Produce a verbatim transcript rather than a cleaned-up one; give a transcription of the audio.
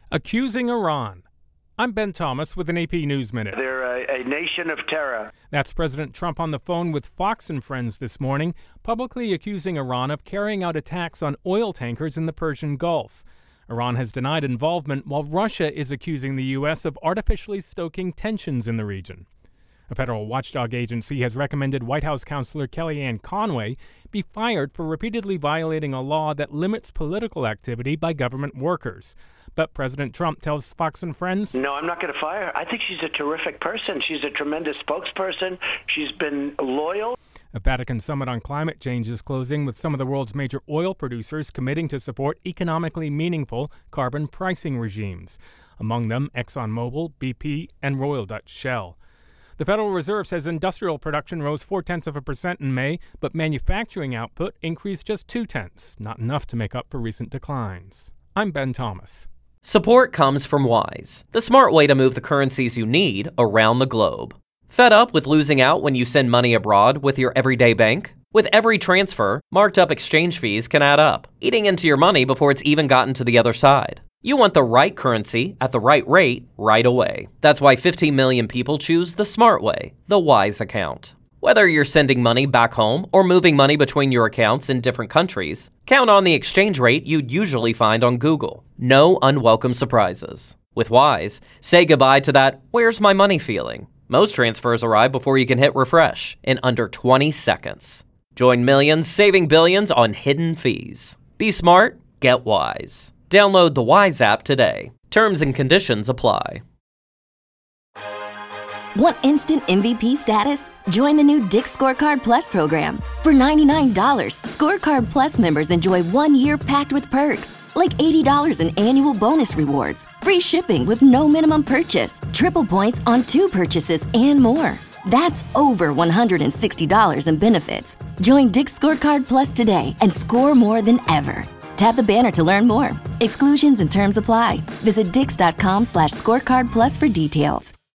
Accusing Iran. I'm Ben Thomas with an A P News Minute. They're a, a nation of terror. That's President Trump on the phone with Fox and Friends this morning, publicly accusing Iran of carrying out attacks on oil tankers in the Persian Gulf. Iran has denied involvement, while Russia is accusing the U S of artificially stoking tensions in the region. A federal watchdog agency has recommended White House counselor Kellyanne Conway be fired for repeatedly violating a law that limits political activity by government workers. But President Trump tells Fox and Friends, No, I'm not going to fire her. I think she's a terrific person. She's a tremendous spokesperson. She's been loyal. A Vatican summit on climate change is closing, with some of the world's major oil producers committing to support economically meaningful carbon pricing regimes. Among them, ExxonMobil, B P, and Royal Dutch Shell. The Federal Reserve says industrial production rose four-tenths of a percent in May, but manufacturing output increased just two-tenths, not enough to make up for recent declines. I'm Ben Thomas. Support comes from Wise, the smart way to move the currencies you need around the globe. Fed up with losing out when you send money abroad with your everyday bank? With every transfer, marked up exchange fees can add up, eating into your money before it's even gotten to the other side. You want the right currency at the right rate right away. That's why fifteen million people choose the smart way, the Wise account. Whether you're sending money back home or moving money between your accounts in different countries, count on the exchange rate you'd usually find on Google. No unwelcome surprises. With Wise, say goodbye to that "where's my money" feeling. Most transfers arrive before you can hit refresh in under twenty seconds. Join millions saving billions on hidden fees. Be smart, get Wise. Download the Wise app today. Terms and conditions apply. Want instant M V P status? Join the new Dick's Scorecard Plus program. For ninety-nine dollars, Scorecard Plus members enjoy one year packed with perks, like eighty dollars in annual bonus rewards, free shipping with no minimum purchase, triple points on two purchases, and more. That's over one hundred sixty dollars in benefits. Join Dick's Scorecard Plus today and score more than ever. Tap the banner to learn more. Exclusions and terms apply. Visit dix.com slash scorecard plus for details.